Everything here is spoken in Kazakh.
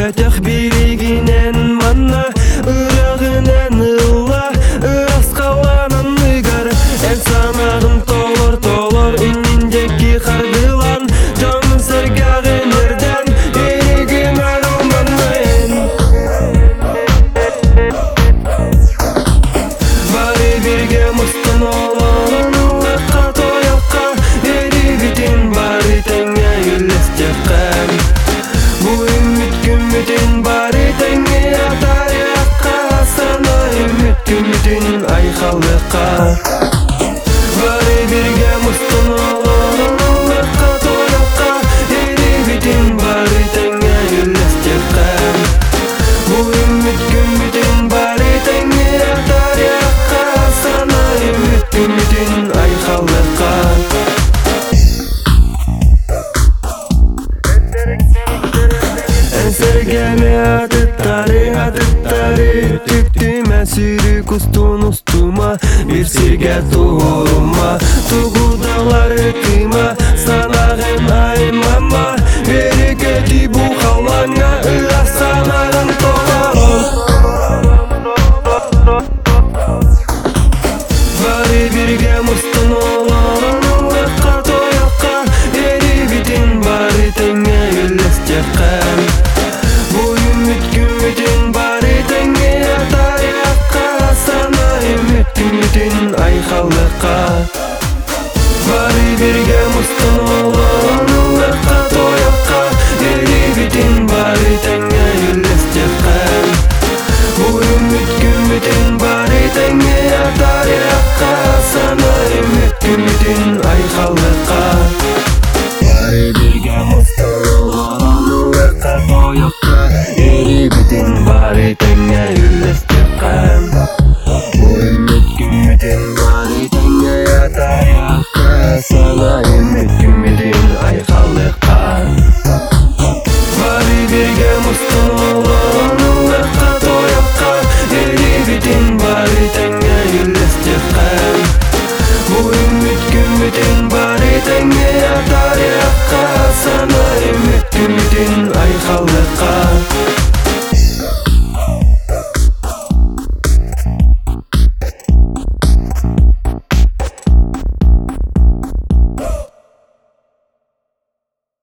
Өтөх билигинен манна, ырагынан ылла, ырас каланын ыгар. Эн санагын толор, инниндеги кардылан, жонун сыргагын эрден, эригин аруманын. Бары бирге мустун олорун, ылыкка тоякка, эрибитин бары теңе үлестеккен. Бу үмүт күмүтүн бары теңе атаякка, сана үмүт күмүтүн айкалыкка. Бары бирге мустун олорун, ылыкка тоякка, эрибитин бары теңе үлестеккен. Бу үмүт күмүтүн бары теңе атаякка, сана үмүт күмүтүн айкалыкка. Сергеме атыттары түктүмө сүрү кустун устума, бир сирге туурума, тугудалары кыйма, санагын аймама, берекети бу калаңа, ыра санагын толорун. Бары бирге мустун олорун, ылыкка тоякка, эрибитин бары теңе үлестеккен. Бу үмүт күмүтүн бары теңе атаякка, сана үмүт күмүтүн айкалыкка. Бары бирге мустун олорун, ылыкка тоякка, эрибитин бары теңе үлестеккен. Бу үмүт күмүтүн бары теңе атаякка, сана үмүт күмүтүн айкалыкка. Бары бирге мустун олорун, ылыкка тоякка, эрибитин бары теңе үлестеккен. Бу үмүт күмүтүн бары теңе атаякка, сана үмүт күмүтүн айкалыкка. Бары бирге мустун олорун, ылыкка тоякка, эрибитин бары теңе үлестеккен. Бу үмүт күмүтүн бары теңе атаякка, сана үмүт күмүтүн